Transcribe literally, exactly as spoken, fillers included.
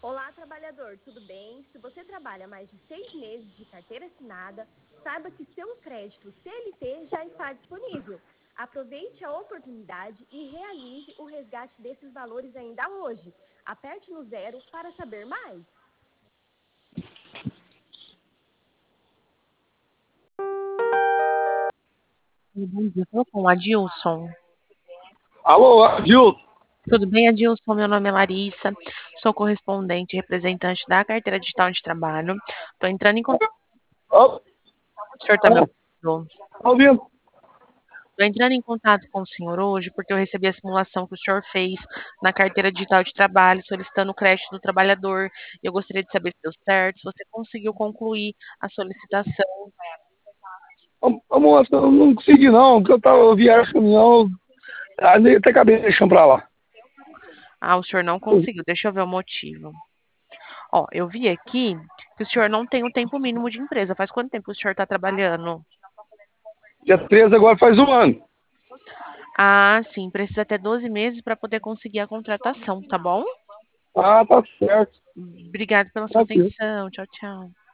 Olá, trabalhador, tudo bem? Se você trabalha mais de seis meses de carteira assinada, saiba que seu crédito C L T já está disponível. Aproveite a oportunidade e realize o resgate desses valores ainda hoje. Aperte no zero para saber mais. Bom dia, estou com o Adilson. Alô, Adilson. Tudo bem, Adilson? Meu nome é Larissa, sou correspondente e representante da Carteira Digital de Trabalho. Estou entrando em contato. Ó, O senhor está me ó, ouvindo? tá ouvindo? Estou entrando em contato com o senhor hoje porque eu recebi a simulação que o senhor fez na Carteira Digital de Trabalho, solicitando o crédito do trabalhador. Eu gostaria de saber se deu certo, se você conseguiu concluir a solicitação. Ô, ô, moça, eu não consegui não, porque eu tava, eu viajo com o caminhão, aí até acabei deixando pra lá. Ah, o senhor não conseguiu. Deixa eu ver o motivo. Ó, eu vi aqui que o senhor não tem o tempo mínimo de empresa. Faz quanto tempo o senhor está trabalhando? Dia treze agora faz um ano. Ah, sim, precisa ter doze meses para poder conseguir a contratação, tá bom? Ah, tá certo. Obrigada pela sua Tá certo. atenção. Tchau, tchau.